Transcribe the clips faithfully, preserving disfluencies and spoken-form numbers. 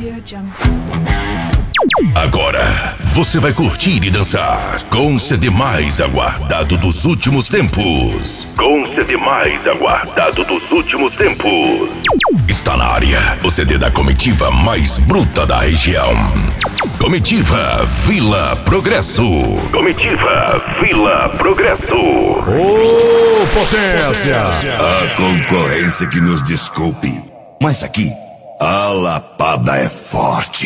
Agora você vai curtir e dançar com o C D mais aguardado dos últimos tempos. Com o C D mais aguardado dos últimos tempos. Está na área o C D da comitiva mais bruta da região. Comitiva Vila Progresso. Comitiva Vila Progresso. Ô, potência! A concorrência que nos desculpe, mas aqui a lapada é forte.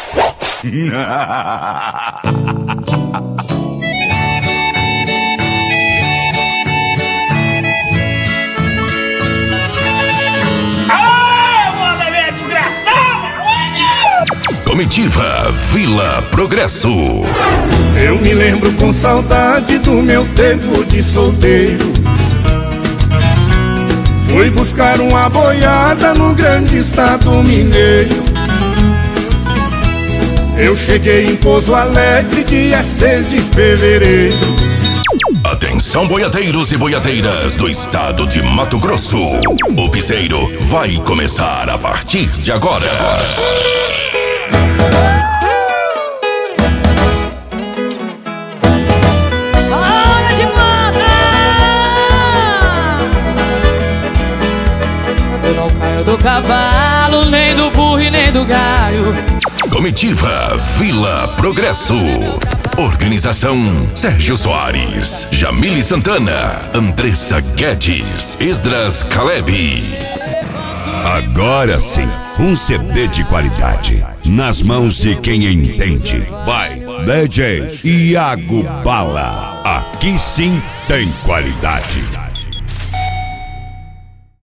Comitiva Vila Progresso. Eu me lembro com saudade do meu tempo de solteiro. Fui buscar uma boiada no grande estado mineiro. Eu cheguei em Pouso Alegre dia seis de fevereiro. Atenção, boiadeiros e boiadeiras do estado de Mato Grosso. O piseiro vai começar a partir de agora. Hora de moda! Eu não caio do cavalo, nem do burro e nem do galho. Comitiva Vila Progresso. Organização Sérgio Soares, Jamile Santana, Andressa Guedes, Esdras Caleb. Agora sim, um C D de qualidade nas mãos de quem entende. Vai, D J Iago Bala. Aqui sim tem qualidade.